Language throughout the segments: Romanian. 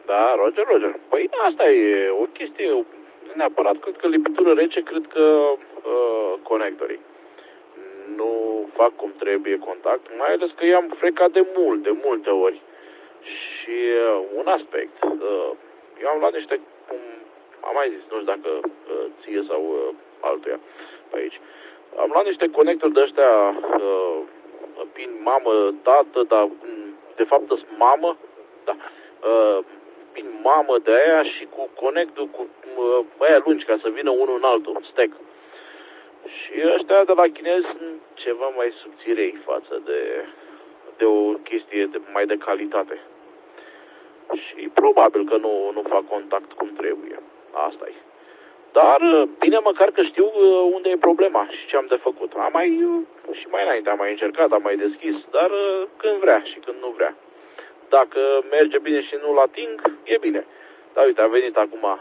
Da, Roger. Păi asta e o chestie, neapărat cred că lipitură rece, cred că conectorii nu fac cum trebuie contact, mai ales că i-am frecat de multe ori. Și un aspect, eu am luat niște, cum am mai zis, nu știu dacă ție sau altuia pe aici, am luat niște conectori de ăștia pin mamă, tată, dar de fapt sunt mamă, da, pin mamă de aia și cu conectul cu aia lungi ca să vină unul în altul, stack. Și ăștia de la chinezi sunt ceva mai subțirei față de o chestie mai de calitate. Și probabil că nu fac contact cum trebuie. Asta e. Dar bine măcar că știu unde e problema și ce am de făcut. Și mai înainte am mai încercat, am mai deschis, dar când vrea și când nu vrea. Dacă merge bine și nu-l ating, e bine. Dar uite, a venit acum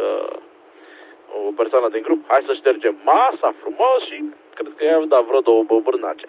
o persoană din grup. Hai să ștergem masa frumos și cred că i-am dat vreo 2 băbârnace.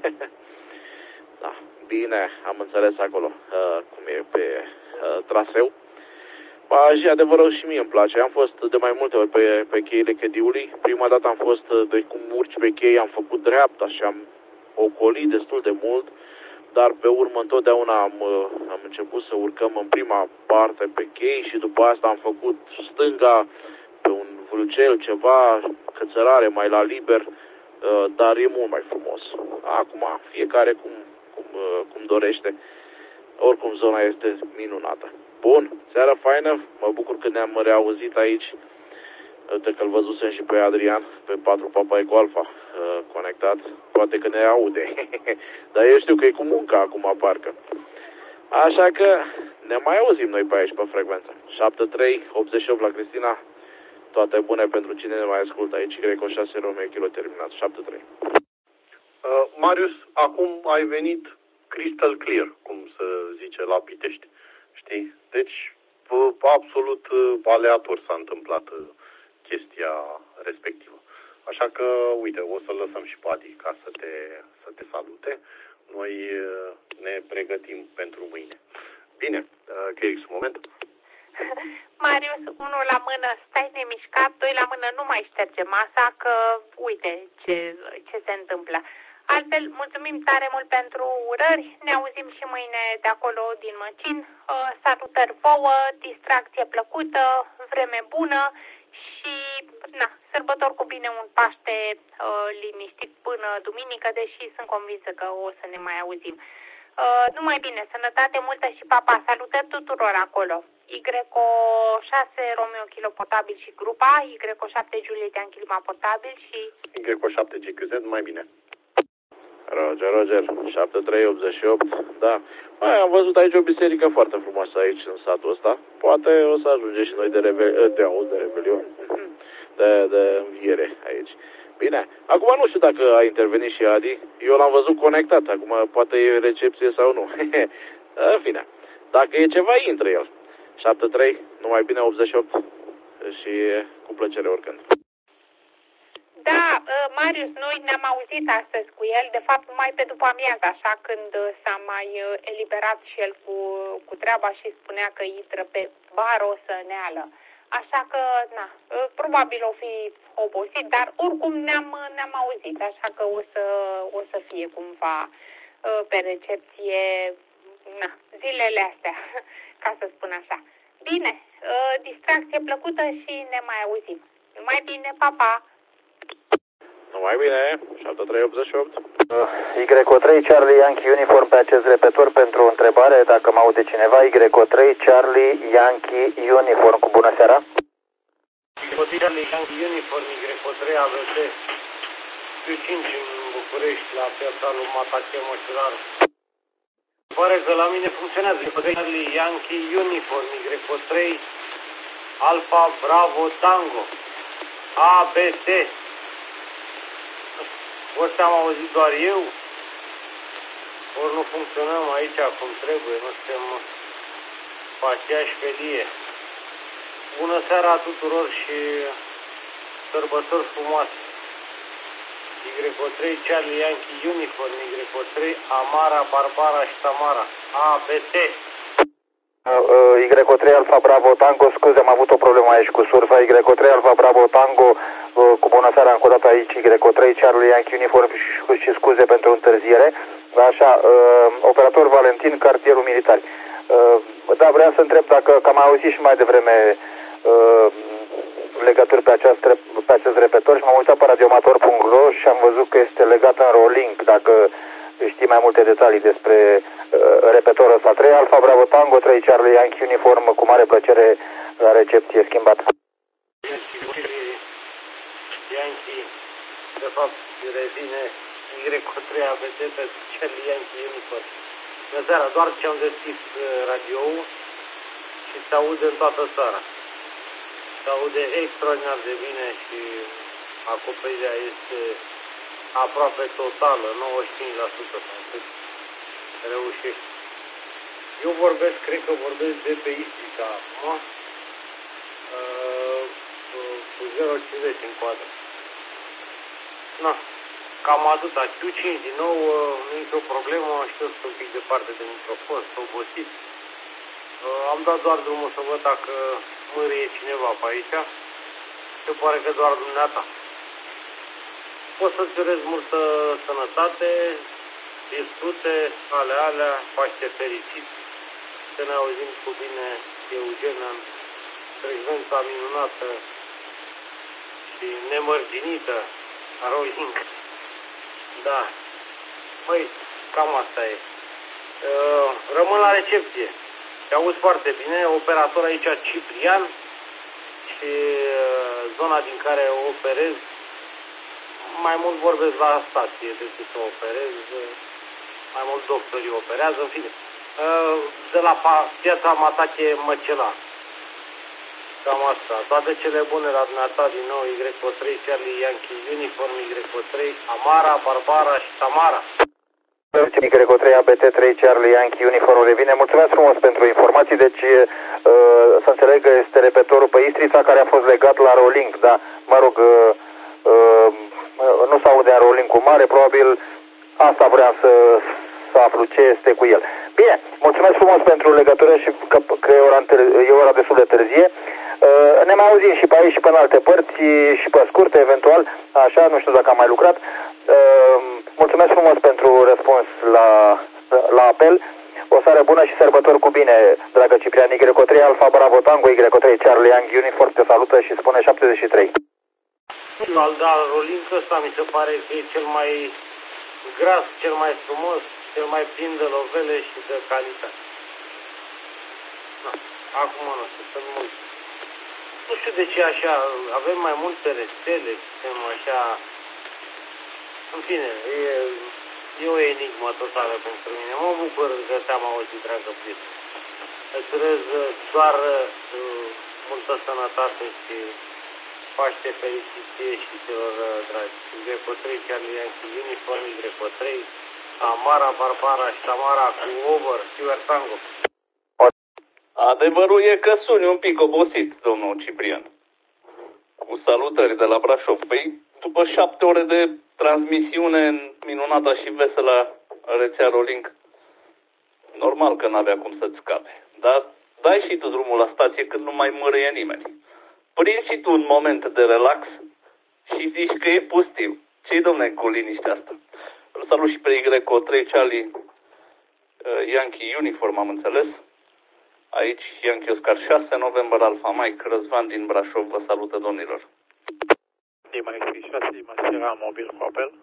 Da, bine, am înțeles acolo cum e pe traseu. Și adevărul și mie îmi place. Am fost de mai multe ori pe cheile Chediului. Prima dată am fost de cum urci pe chei, am făcut dreapta și am ocolit destul de mult. Dar pe urmă întotdeauna am început să urcăm în prima parte pe chei și după asta am făcut stânga pe un vâlcel, ceva, cățărare mai la liber, dar e mult mai frumos. Acum, fiecare cum dorește. Oricum, zona este minunată. Bun, seara faină, mă bucur că ne-am reauzit aici. Uite că-l văzusem și pe Adrian, pe 4 Papa Eco Alpha, conectat. Poate că ne aude. Dar eu știu că e cu munca acum, parcă. Așa că ne mai auzim noi pe aici, pe frecvență. 7388 la Cristina. Toate bune pentru cine ne mai ascultă aici. Greco 6 Romeo Kilo terminat. 73. Marius, acum ai venit crystal clear, cum se zice la Pitești. Știi? Deci, absolut aleator s-a întâmplat chestia respectivă. Așa că, uite, o să lăsăm și pe Adi ca să te salute. Noi ne pregătim pentru mâine. Bine, Chirix, un moment. Marius, 1 la mână, stai nemișcat, 2 la mână, nu mai șterge masa, că uite ce se întâmplă. Altfel, mulțumim tare mult pentru urări, ne auzim și mâine de acolo din Măcin. Salutări vouă, distracție plăcută, vreme bună și sărbători cu bine, un Paște liniștit până duminică, deși sunt convinsă că o să ne mai auzim. Numai bine, sănătate multă și papa, salutări tuturor acolo. Y6 Romeo Kilo Portabil și grupa, Y7 Juliet Clima Portabil și Y7 GQZ, mai bine. Roger, 7388, da. Am văzut aici o biserică foarte frumoasă aici în satul ăsta. Poate o să ajungem și noi de rebelion, de înviere aici. Bine, acum nu știu dacă a intervenit și Adi. Eu l-am văzut conectat, acum poate e recepție sau nu. În fine, dacă e ceva, intră el. 73, numai bine 88 și cu plăcere oricând. Da, Marius, noi ne-am auzit astăzi cu el, de fapt numai pe după amiază, așa când s-a mai eliberat și el cu treaba și spunea că intră pe bară o săneală. Așa că, probabil o fi obosit, dar oricum ne-am auzit, așa că o să fie cumva pe recepție, zilele astea, ca să spun așa. Bine, distracție plăcută și ne mai auzim. Numai bine, pa! Numai bine, 7388. Y3 Charlie Yankee Uniform pe acest repetor pentru o întrebare, dacă mă aude cineva. Y3 Charlie Yankee Uniform, cu bună seara. Y3 Charlie Yankee Uniform, Y3 AVT, Q5 în București, la piața lui Matache Moșurar. Pare că la mine funcționează. Y3 Charlie Yankee Uniform, Y3 Alpha Bravo Tango, ABT. Ori am auzit doar eu, ori nu funcționăm aici cum trebuie, nu suntem pe aceeași felie. Bună seara tuturor și sărbători frumoase. Y3 Charlie Yankee Uniform, Y3 Amara, Barbara și Tamara, ABT. Y3 Alfa Bravo Tango, scuze, am avut o problemă aici cu sursa. Y3 Alfa Bravo Tango, cu bună seara încă o dată aici, Y3 Charlie Yankee Uniform și scuze pentru întârziere. Așa, operator Valentin, cartierul militar. Da, vreau să întreb dacă, că am auzit și mai devreme legături pe acest repetor și m-am uitat pe radioamator.ro și am văzut că este legat în rolling, dacă știi mai multe detalii despre repetorul ăsta. 3 Alfa Bravo Tango, 3 Charlie Yankee Uniform, cu mare plăcere la recepție, schimbat. Yankee, de fapt, revine Y3 ABT pe Charlie Yankee Uniform. Bună seara, doar ce am deschis radio-ul și se aude în toată țara. Se aude extraordinar de bine și acoperirea este aproape totală, 95% sau cât reușești. Eu vorbesc, cred că vorbesc de pe Istrica acum, cu 0,50 în coadă. Na, cam atâta. Q5 din nou, nu e nicio problemă, știu că sunt un pic departe de microfon, sunt obosit. Am dat doar drumul să văd dacă mârie cineva pe aici. Se pare că doar dumneata. Pot să-ți urez multă sănătate, virtute, alea, Paște fericit. Să ne auzim cu bine, Eugen, în frecvența minunată și nemărginită a rolling. Da. Măi, cam asta e. Rămân la recepție. Te auzi foarte bine, operator aici Ciprian și zona din care operez, mai mult vorbesc la stație decât să operez, mai mult doctorii operează, în fine. De la piața Matache Măcela. Cam asta. Toate cele bune la dumneata din nou, Y3 Charlie Yankee Uniform, Y3 Amara, Barbara și Tamara. Y3 ABT 3 Charlie Yankee Uniform revine. Mulțumesc frumos pentru informații. Deci să înțeleg că este repetorul pe Istrița care a fost legat la rolling, da, mă rog, nu s aude în rolling cu mare, probabil asta vreau să aflu ce este cu el. Bine, mulțumesc frumos pentru legătură și că e ora destul de târzie. Ne mai auzim și pe aici și pe în alte părți și pe scurte, eventual, așa, nu știu dacă am mai lucrat. Mulțumesc frumos pentru răspuns la apel. O seară bună și sărbători cu bine, dragă Ciprian. Y3 Alfa Bravo Tango, Y3 Charlie Yankee Uniform te salută și spune 73. Da, rolling ăsta mi se pare că e cel mai gras, cel mai frumos, cel mai plin de lovele și de calitate. Acum nu știu, sunt mulți. Nu știu de ce așa, avem mai multe rețele, suntem așa... În fine, e o enigmă totală pentru mine. Mă bucur că te-am auzit, dragă prieten. Îți urez doar multă sănătate și Paște fericiție și celor dragi. Y3 Charlie Yankee Uniform, Y3 Amara, Barbara și Tamara cu over, Silver Tango. Adevărul e că suni un pic obosit, domnul Ciprian. Cu salutări de la Brașov. Păi, după 7 ore de transmisiune în minunata și veselă rețea rolling, normal că n-avea cum să-ți scape. Dar dai și tu drumul la stație când nu mai mărâie nimeni. Prinzi și tu un moment de relax și zici că e pustiu. Ce-i, domne, cu liniștea asta? Îl salut și pe Y3 Charlie Yankee Uniform, am înțeles. Aici Yankee Oscar 6, November Alpha Mike, Răzvan din Brașov, vă salută, domnilor. Lima X-ray 6, Lima Sierra, mobil cu apel.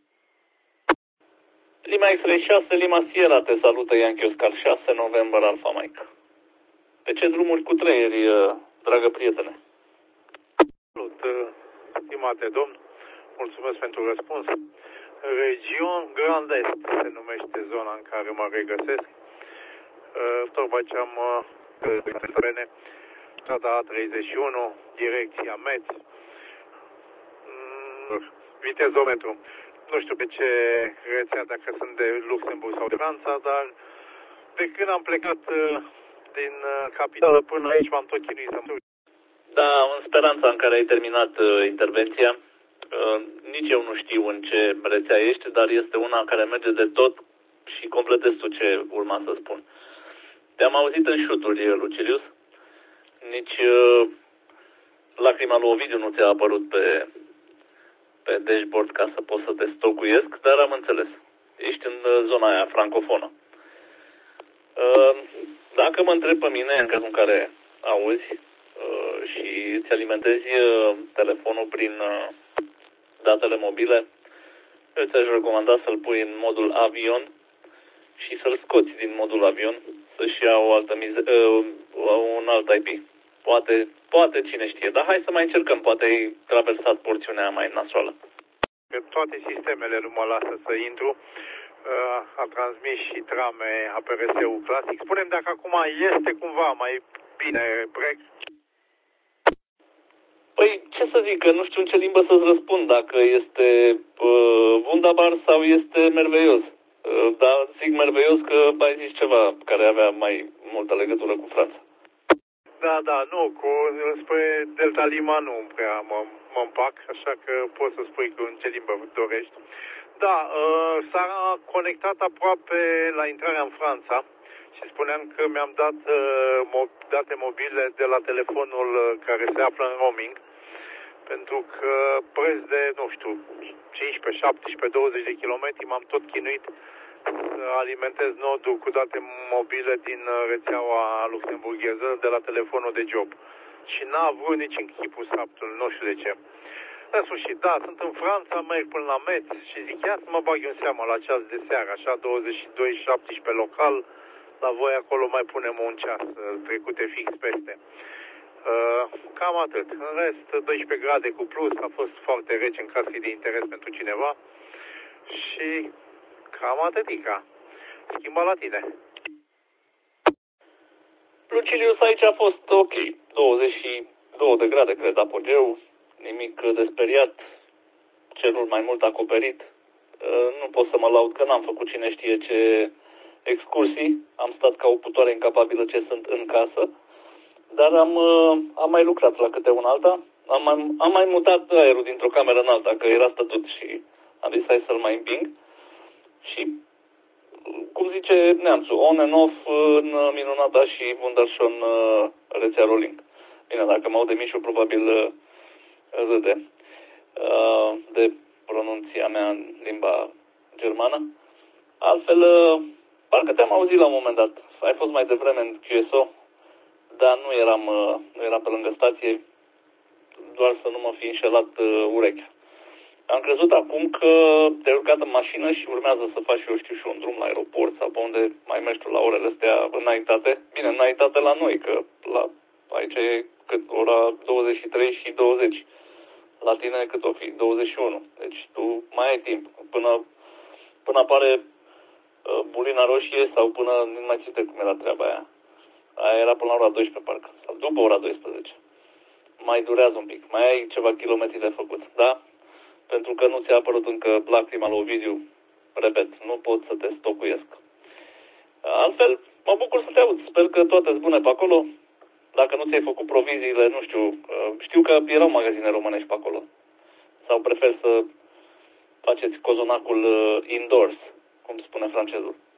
Lima X-ray 6, Lima Sierra, te salută Yankee Oscar 6, November Alpha Mike. Pe ce drumuri cu treieri, dragă prietene? Salut, stimate domn, mulțumesc pentru răspuns. Region Grand Est se numește zona în care mă regăsesc. Tocmai ce am bine, strada A31, direcția Metz, vitezometru. Nu știu pe ce rețea, dacă sunt de Luxemburg sau de Franța, dar de când am plecat din capitală până aici m-am tot chinuit să-mi... Da, în speranța în care ai terminat intervenția, nici eu nu știu în ce rețea ești, dar este una care merge de tot și completez tu ce urma să spun. Te-am auzit în șuturi, Lucilius. Nici lacrima lui Ovidiu nu ți-a apărut pe dashboard ca să poți să te stocuiesc, dar am înțeles. Ești în zona aia francofonă. Dacă mă întreb pe mine, în cazul în care auzi și îți alimentezi telefonul prin datele mobile, eu ți-aș recomanda să-l pui în modul avion și să-l scoți din modul avion, să-și ia un alt IP. Poate, cine știe, dar hai să mai încercăm, poate ai traversat porțiunea mai nasoală. Toate sistemele nu mă lasă să intru. A transmis și trame APRS-ul clasic. Spune-mi dacă acum este cumva mai bine break. Păi, ce să zic, că nu știu în ce limbă să-ți răspund, dacă este Wunderbar sau este Merveios. Dar zic Merveios că ai zis ceva care avea mai multă legătură cu Franța. Da, nu, spre Delta Lima nu prea mă împac, așa că poți să spui în ce limbă dorești. Da, s-a conectat aproape la intrarea în Franța și spuneam că mi-am dat date mobile de la telefonul care se află în roaming, pentru că preț de, 15, 17, 20 de kilometri m-am tot chinuit să alimentez nodul cu date mobile din rețeaua luxemburgheză de la telefonul de job. Și n-a avut nici în chipul saptul, nu știu de ce. În sfârșit, da, sunt în Franța, merg până la Metz și zic, ia să mă bag eu în seamă la ceas de seară, așa 22-17 local, la voi acolo mai punem un ceas, trecute fix peste. Cam atât. În rest, 12 grade cu plus, a fost foarte rece în caz de interes pentru cineva și cam atâtica. Schimba la tine. Lucilius, aici a fost ok, 22 de grade, cred, apogeu, nimic de speriat, cerul mai mult acoperit. Nu pot să mă laud că n-am făcut cine știe ce excursii, am stat ca o putoare incapabilă ce sunt în casă, dar am mai lucrat la câte una alta, am mai mutat aerul dintr-o cameră în alta, că era stătut și am zis hai să-l mai împing și, cum zice neamțul, on and off în minunata și wunderschön rețea Rolling. Bine, dacă mă aude Mișu, probabil râde de pronunția mea în limba germană. Altfel, parcă te-am auzit la un moment dat. Ai fost mai devreme în QSO, dar nu eram pe lângă stație, doar să nu mă fi înșelat urechea. Am crezut acum că te-ai urcat în mașină și urmează să faci, eu știu, și un drum la aeroport sau pe unde mai mergi tu la orele astea înaintate. Bine, înaintate la noi, că aici e cât ora 23 și 20. La tine cât o fi? 21. Deci tu mai ai timp. Până apare bulina roșie sau până nu mai ține cum era treaba aia. Aia era până la ora 12 parcă. Sau după ora 12. Mai durează un pic. Mai ai ceva kilometri de făcut. Da? Pentru că nu ți-a apărut încă lacrima lui Ovidiu. Repet, nu pot să te stocuiesc. Altfel, mă bucur să te aud. Sper că toate sunt bune pe acolo. Dacă nu ți-ai făcut proviziile, nu știu, știu că erau magazine românești pe acolo. Sau prefer să faceți cozonacul indoors, cum spune francezul.